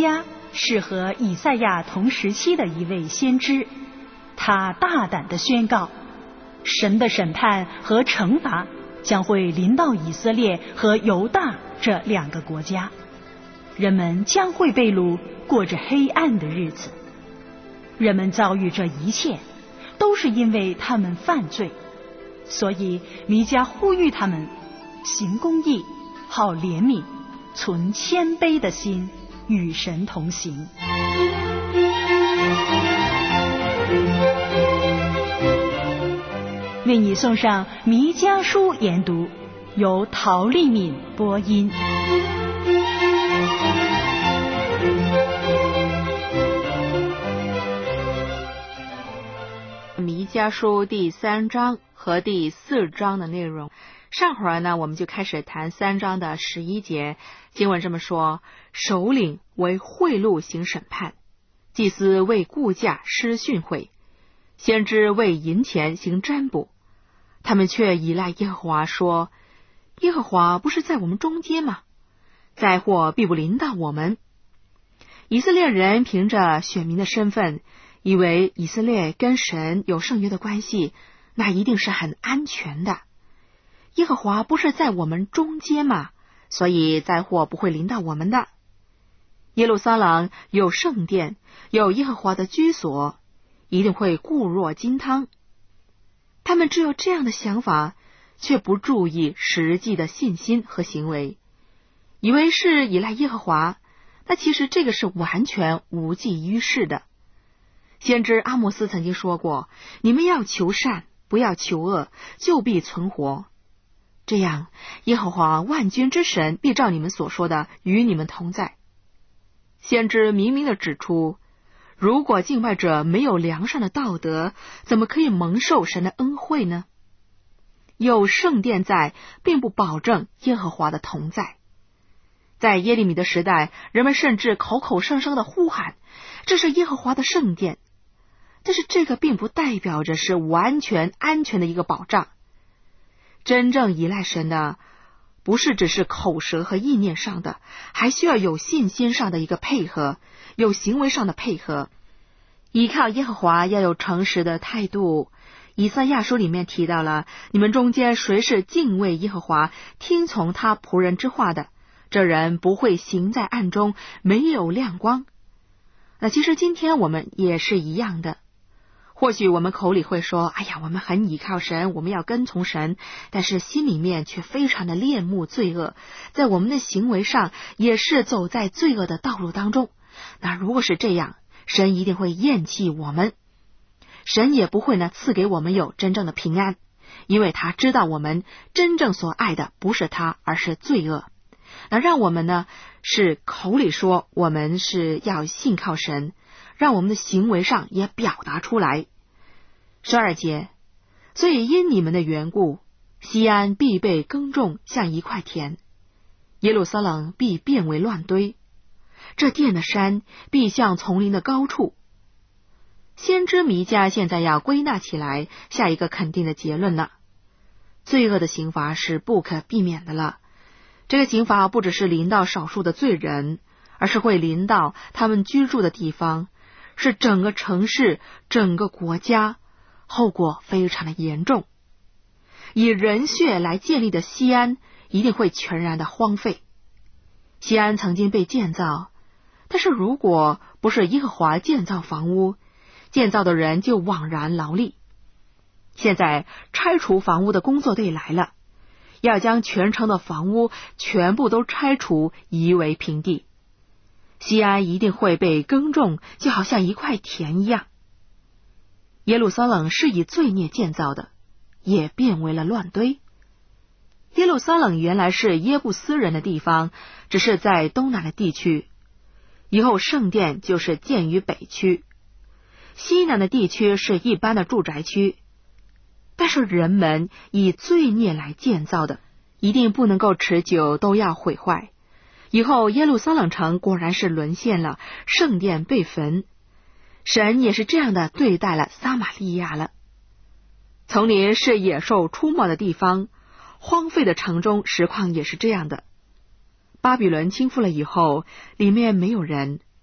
迦是和以赛亚同时期的一位先知，他大胆地宣告，神的审判和惩罚将会临到以色列和犹大这2个国家，人们将会被掳，过着黑暗的日子。人们遭遇这一切，都是因为他们犯罪，所以弥迦呼吁他们行公义，好怜悯，存谦卑的心，与神同行。为你送上弥迦书研读，由陶丽敏播音。 弥迦书第3章和第4章的内容，上会儿呢我们就开始谈3章的11节，经文这么说：首领为贿赂行审判，祭司为雇价施训诲，先知为银钱行占卜，他们却依赖耶和华说，耶和华不是在我们中间吗？灾祸必不临到我们。以色列人凭着选民的身份，以为以色列跟神有圣约的关系，那一定是很安全的。耶和华不是在我们中间吗？所以灾祸不会临到我们的。耶路撒冷有圣殿，有耶和华的居所，一定会固若金汤。他们只有这样的想法，却不注意实际的信心和行为，以为是依赖耶和华，那其实这个是完全无济于事的。先知阿摩斯曾经说过，你们要求善，不要求恶，就必存活。这样，耶和华万军之神必照你们所说的与你们同在。先知明明地指出，如果敬拜者没有良善的道德，怎么可以蒙受神的恩惠呢？有圣殿在，并不保证耶和华的同在。在耶利米的时代，人们甚至口口声声地呼喊，这是耶和华的圣殿。但是这个并不代表着是完全安全的一个保障。真正依赖神的，不是只是口舌和意念上的，还需要有信心上的一个配合，有行为上的配合。依靠耶和华要有诚实的态度。以赛亚书里面提到了，你们中间谁是敬畏耶和华，听从他仆人之话的，这人不会行在暗中，没有亮光。那其实今天我们也是一样的。或许我们口里会说，哎呀，我们很依靠神，我们要跟从神，但是心里面却非常的恋慕罪恶，在我们的行为上也是走在罪恶的道路当中。那如果是这样，神一定会厌弃我们，神也不会呢赐给我们有真正的平安，因为他知道我们真正所爱的不是他，而是罪恶。那让我们呢是口里说我们是要信靠神，让我们的行为上也表达出来。12节，所以因你们的缘故，西安必被耕种像一块田，耶路撒冷必变为乱堆，这殿的山必像丛林的高处。先知弥迦现在要归纳起来下一个肯定的结论了，罪恶的刑罚是不可避免的了。这个刑罚不只是临到少数的罪人，而是会临到他们居住的地方，是整个城市，整个国家，后果非常的严重。以人血来建立的西安一定会全然的荒废。西安曾经被建造，但是如果不是耶和华建造房屋，建造的人就枉然劳力。现在拆除房屋的工作队来了，要将全城的房屋全部都拆除，夷为平地。西安一定会被耕种，就好像一块田一样。耶路撒冷是以罪孽建造的，也变为了乱堆。耶路撒冷原来是耶布斯人的地方，只是在东南的地区，以后圣殿就是建于北区，西南的地区是一般的住宅区。但是人们以罪孽来建造的，一定不能够持久，都要毁坏。以后耶路撒冷城果然是沦陷了，圣殿被焚。神也是这样的对待了撒玛利亚了。丛林是野兽出没的地方，荒废的城中实况也是这样的。巴比伦倾覆了以后，里面没有人，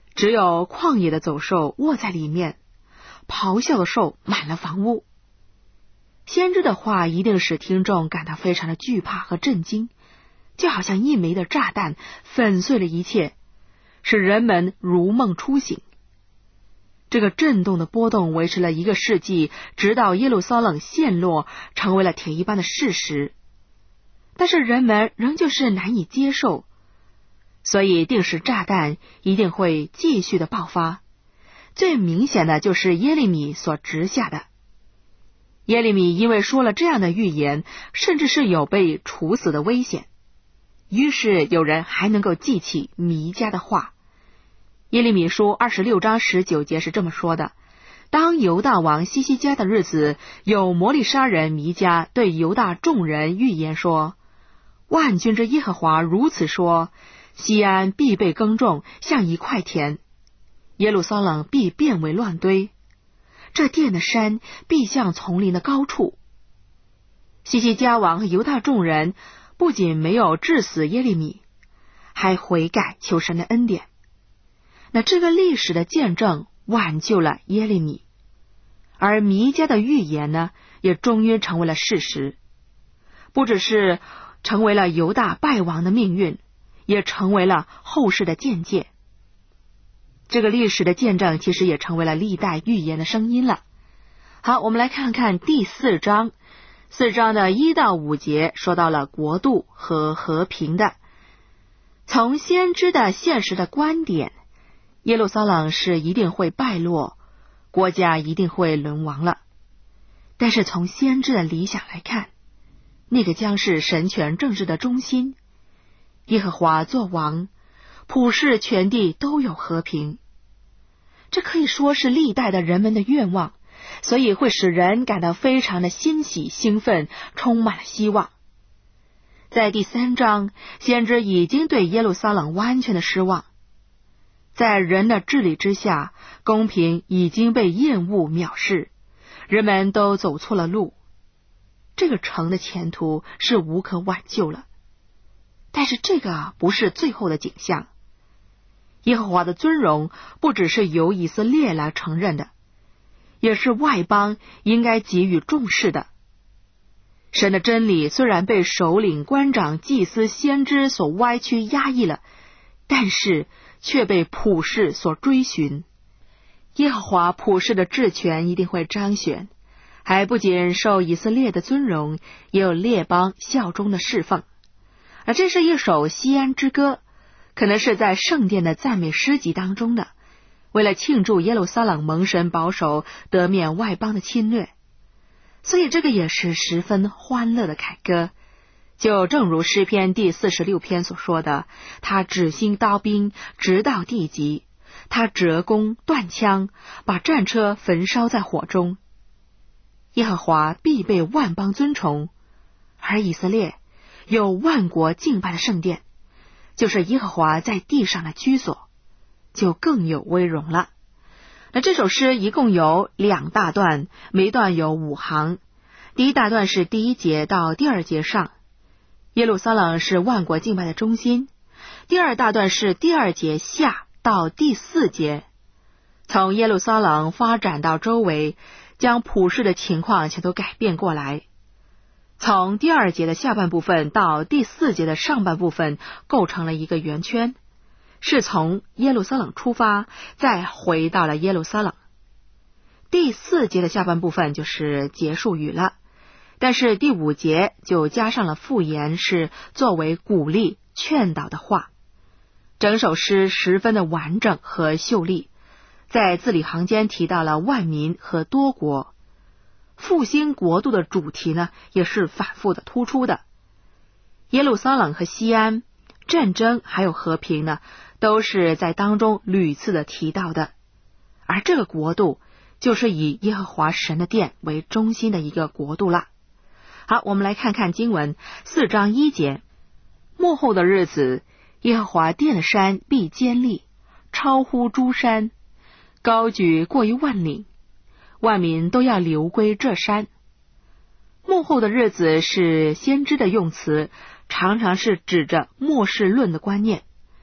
只有旷野的走兽卧在里面，咆哮的兽满了房屋。先知的话一定使听众感到非常的惧怕和震惊，就好像一枚的炸弹粉碎了一切，使人们如梦初醒。这个震动的波动维持了1个世纪，直到耶路撒冷陷落，成为了铁一般的事实。但是人们仍旧是难以接受，所以定时炸弹一定会继续的爆发。最明显的就是耶利米所直下的。耶利米因为说了这样的预言，甚至是有被处死的危险，于是有人还能够记起弥迦的话。耶利米书26章19节是这么说的：当犹大王西西家的日子，有摩利沙人弥迦对犹大众人预言说，万军之耶和华如此说，西安必被耕种，像一块田；耶路撒冷必变为乱堆，这殿的山必像丛林的高处。西西家王和犹大众人不仅没有治死耶利米，还悔改求神的恩典。那这个历史的见证挽救了耶利米，而弥迦的预言呢，也终于成为了事实，不只是成为了犹大败亡的命运，也成为了后世的见解。这个历史的见证其实也成为了历代预言的声音了。好，我们来看看第4章，4章的1到5节说到了国度和和平的。从先知的现实的观点，耶路撒冷是一定会败落，国家一定会沦亡了。但是从先知的理想来看，那个将是神权政治的中心，耶和华作王，普世全地都有和平。这可以说是历代的人们的愿望，所以会使人感到非常的欣喜兴奋，充满了希望。在第3章，先知已经对耶路撒冷完全的失望，在人的治理之下，公平已经被厌恶藐视，人们都走错了路，这个城的前途是无可挽救了。但是这个不是最后的景象，耶和华的尊荣不只是由以色列来承认的，也是外邦应该给予重视的。神的真理虽然被首领、官长、祭司、先知所歪曲压抑了，但是却被普世所追寻。耶和华普世的治权一定会彰显，还不仅受以色列的尊荣，也有列邦效忠的侍奉。而这是一首西安之歌，可能是在圣殿的赞美诗集当中的，为了庆祝耶路撒冷蒙神保守，得免外邦的侵略。所以这个也是十分欢乐的凯歌，就正如诗篇第46篇所说的，他指兴刀兵，直到地极，他折弓断枪，把战车焚烧在火中。耶和华必被万邦尊崇，而以色列有万国敬拜的圣殿，就是耶和华在地上的居所，就更有威荣了。那这首诗一共有2大段，每段有5行。第一大段是第1节到第2节上，耶路撒冷是万国敬拜的中心。第2大段是第2节下到第4节，从耶路撒冷发展到周围，将普世的情况全都改变过来。从第2节的下半部分到第4节的上半部分构成了一个圆圈，是从耶路撒冷出发，再回到了耶路撒冷。第4节的下半部分就是结束语了，但是第5节就加上了复言，是作为鼓励劝导的话。整首诗十分的完整和秀丽，在字里行间提到了万民和多国，复兴国度的主题呢也是反复的突出的。耶路撒冷和西安，战争还有和平呢，都是在当中屡次的提到的。而这个国度就是以耶和华神的殿为中心的一个国度了。好，我们来看看经文4章1节，末后的日子，耶和华殿的山必坚立，超乎诸山，高举过于万岭，万民都要流归这山。末后的日子是先知的用词，常常是指着末世论的观念。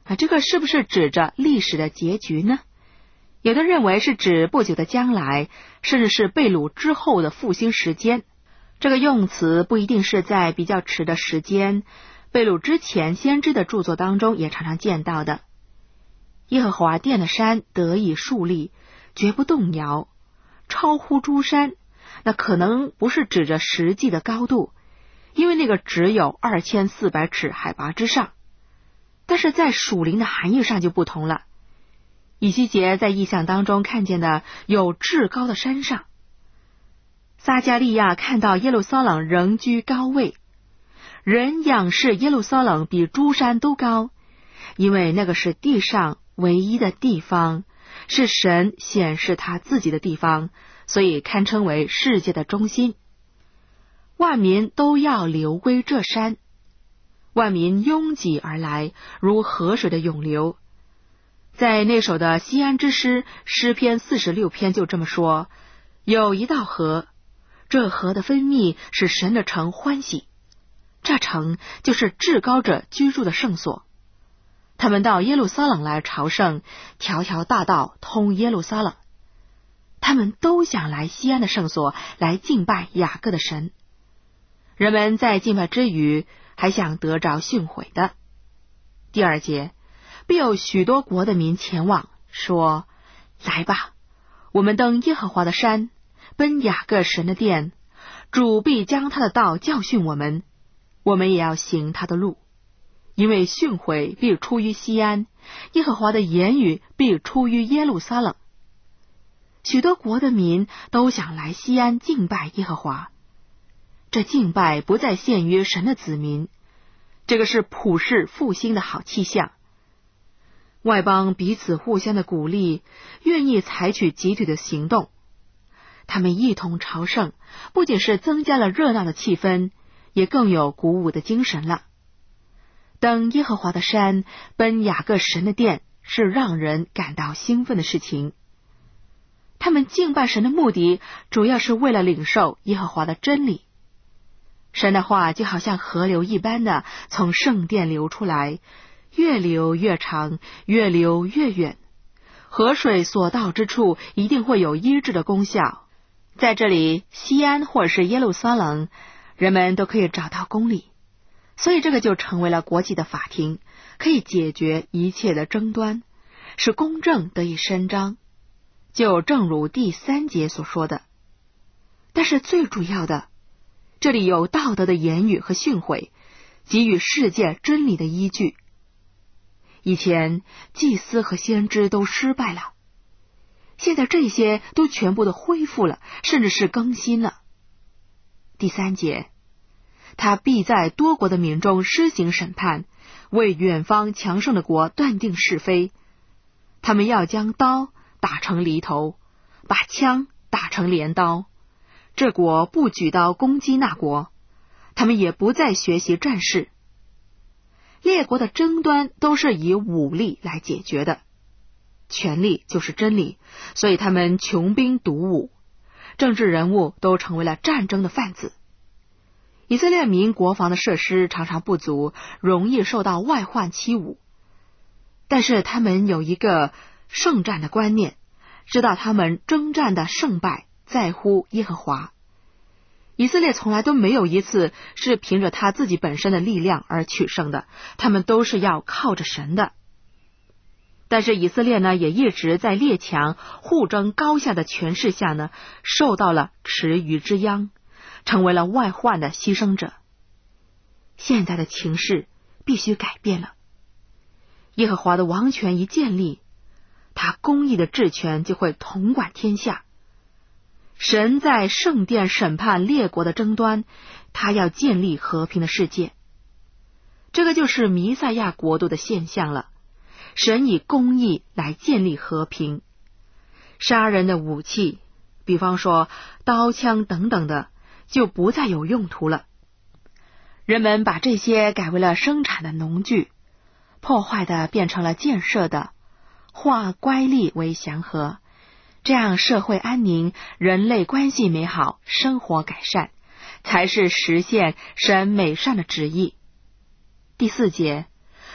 这个是不是指着历史的结局呢？有的认为是指不久的将来，甚至是被掳之后的复兴时间。这个用词不一定是在比较迟的时间，被掳之前先知的著作当中也常常见到的。耶和华殿的山得以竖立，绝不动摇，超乎诸山，那可能不是指着实际的高度，因为那个只有2400尺海拔之上，但是在属灵的含义上就不同了。以西结在异象当中看见的有至高的山上，撒迦利亚看到耶路撒冷仍居高位，人仰视耶路撒冷比诸山都高，因为那个是地上唯一的地方，是神显示他自己的地方，所以堪称为世界的中心。万民都要流归这山，万民拥挤而来，如河水的涌流。在那首的西安之诗诗篇46篇就这么说，有一道河，这河的分泌使神的城欢喜，这城就是至高者居住的圣所。他们到耶路撒冷来朝圣，条条大道通耶路撒冷。他们都想来西安的圣所来敬拜雅各的神。人们在敬拜之余还想得着训诲的。第2节，必有许多国的民前往，说，来吧，我们登耶和华的山，奔雅各神的殿，主必将他的道教训我们，我们也要行他的路。因为训诲必出于西安，耶和华的言语必出于耶路撒冷。许多国的民都想来西安敬拜耶和华。这敬拜不再限于神的子民，这个是普世复兴的好气象。外邦彼此互相的鼓励，愿意采取集体的行动。他们一同朝圣，不仅是增加了热闹的气氛，也更有鼓舞的精神了。登耶和华的山，奔雅各神的殿，是让人感到兴奋的事情。他们敬拜神的目的，主要是为了领受耶和华的真理。神的话就好像河流一般的从圣殿流出来，越流越长，越流越远。河水所到之处，一定会有医治的功效。在这里，西安或者是耶路撒冷，人们都可以找到公理。所以这个就成为了国际的法庭，可以解决一切的争端，使公正得以伸张，就正如第3节所说的。但是最主要的，这里有道德的言语和训诲，给予世界真理的依据。以前祭司和先知都失败了，现在这些都全部都恢复了，甚至是更新了。第3节，他必在多国的民中施行审判，为远方强盛的国断定是非。他们要将刀打成犁头，把枪打成镰刀。这国不举刀攻击那国，他们也不再学习战事。列国的争端都是以武力来解决的，权力就是真理，所以他们穷兵黩武，政治人物都成为了战争的贩子。以色列民国防的设施常常不足，容易受到外患欺侮。但是他们有一个圣战的观念，知道他们征战的胜败在乎耶和华。以色列从来都没有一次是凭着他自己本身的力量而取胜的，他们都是要靠着神的。但是以色列呢，也一直在列强互争高下的权势下呢，受到了池鱼之殃，成为了外患的牺牲者。现在的情势必须改变了。耶和华的王权一建立，他公义的治权就会统管天下。神在圣殿审判列国的争端，他要建立和平的世界。这个就是弥赛亚国度的现象了。神以公义来建立和平，杀人的武器，比方说刀枪等等的，就不再有用途了。人们把这些改为了生产的农具，破坏的变成了建设的，化乖戾为祥和，这样社会安宁，人类关系美好，生活改善，才是实现神美善的旨意。第4节，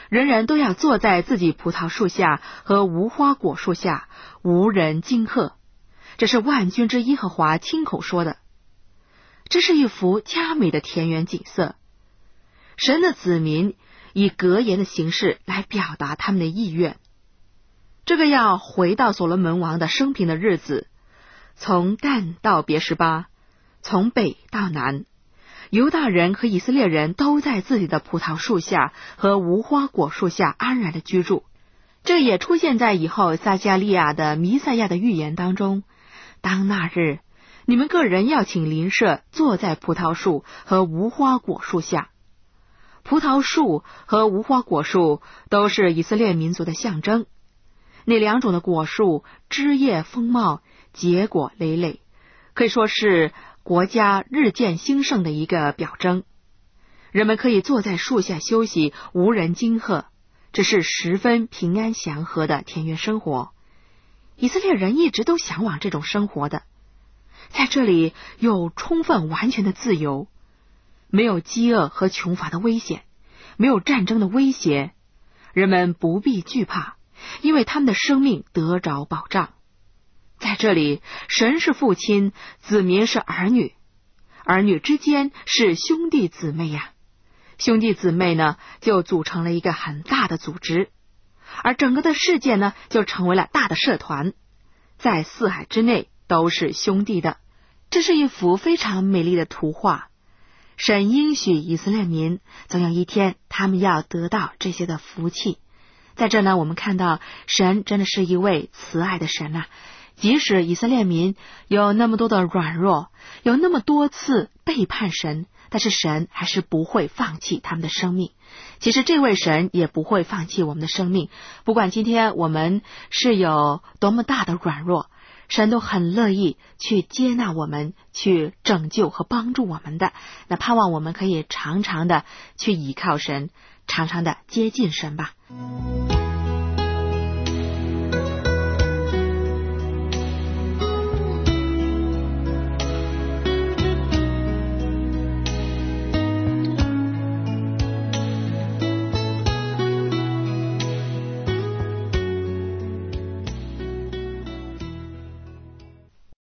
人人都要坐在自己葡萄树下和无花果树下，无人惊吓。这是万军之耶和华亲口说的。这是一幅佳美的田园景色。神的子民以格言的形式来表达他们的意愿。这个要回到所罗门王的生平的日子，从但到别是巴，从北到南，犹大人和以色列人都在自己的葡萄树下和无花果树下安然的居住。这也出现在以后撒迦利亚的弥赛亚的预言当中。当那日，你们个人要请邻舍坐在葡萄树和无花果树下。葡萄树和无花果树都是以色列民族的象征。那两种的果树枝叶丰茂，结果累累，可以说是国家日渐兴盛的一个表征。人们可以坐在树下休息，无人惊吓，这是十分平安祥和的田园生活。以色列人一直都向往这种生活的。在这里有充分完全的自由，没有饥饿和穷乏的危险，没有战争的威胁，人们不必惧怕，因为他们的生命得着保障。在这里，神是父亲，子民是儿女，儿女之间是兄弟姊妹呀。兄弟姊妹呢，就组成了一个很大的组织，而整个的世界呢，就成为了大的社团，在四海之内都是兄弟的。这是一幅非常美丽的图画。神应许以色列民，总有一天他们要得到这些的福气。在这呢，我们看到神真的是一位慈爱的神啊。即使以色列民有那么多的软弱，有那么多次背叛神，但是神还是不会放弃他们的生命。其实这位神也不会放弃我们的生命，不管今天我们是有多么大的软弱，神都很乐意去接纳我们，去拯救和帮助我们的。那盼望我们可以常常的去倚靠神，常常的接近神吧。